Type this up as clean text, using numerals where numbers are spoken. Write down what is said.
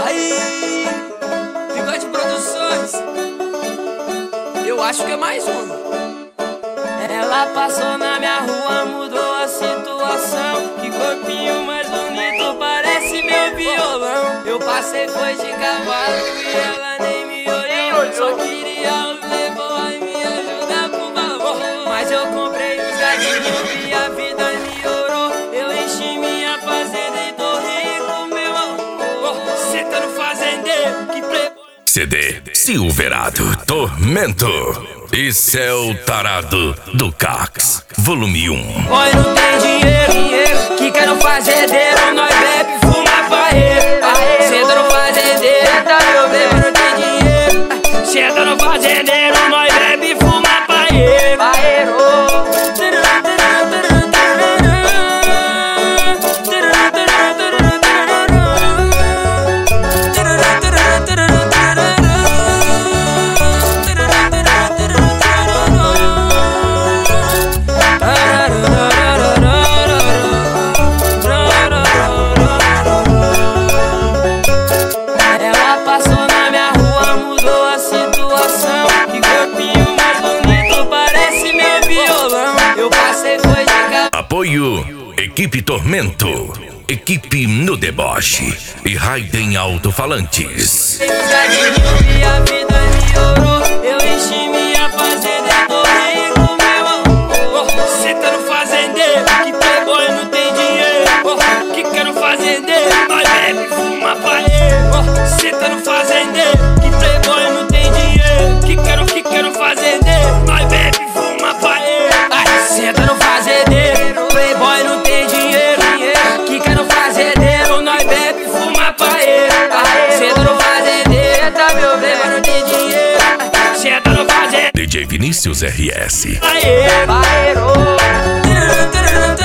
Aí, Bigode Produções, eu acho que é mais uma. Ela passou na minha rua, mudou a situação. Que corpinho mais bonito, parece meu violão. Eu passei, foi de cavalo e ela nem me olhou. Só queria o playboy me ajudar pro valor. Mas eu comprei os gatinhos e a vida melhorou. Eu enchi minha fazenda e tô rico, meu amor. Cê tá no fazendeiro, que playboy. CD Silverado Tormento e Céu Tarado do Cax, volume 1. Oi, não tem dinheiro, que quer no fazendeiro. Nós bebe, fuma, barreiro. Senta no fazendeiro, tá meu bebê, não tem dinheiro. Senta no fazendeiro, nós bebe, fuma, barreiro. Apoio Equipe Tormento, Equipe no Deboche e Raiden Alto-Falantes. E a vida melhorou, eu enchi minha fazenda e tô rico, meu amor. Cê tá no fazendeiro, que playboy não tem dinheiro. Que quer no fazendeiro, nós bebe, fuma, paeiro. Cê tá no fazendeiro, que playboy não tem dinheiro. Que quer no fazendeiro, nós bebe, fuma, paeiro. Cê tá no fazendeiro, playboy não tem dinheiro. Que quer no fazendeiro, nós bebe, fuma, paeiro. Cê tá no fazendeiro, tá meu bebê, não tem dinheiro. Cê tá no fazendeiro. DJ Vinícius RS. Paeiro.